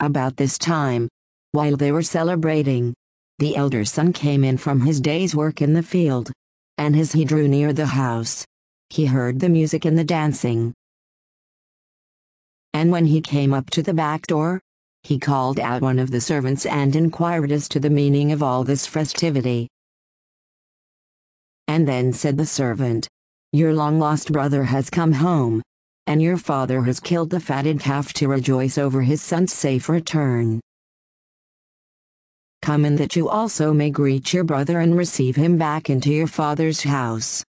About this time, while they were celebrating, the elder son came in from his day's work in the field, and as he drew near the house, he heard the music and the dancing. And when he came up to the back door, he called out one of the servants and inquired as to the meaning of all this festivity. And then said the servant, "Your long-lost brother has come home, and your father has killed the fatted calf to rejoice over his son's safe return. Come in that you also may greet your brother and receive him back into your father's house."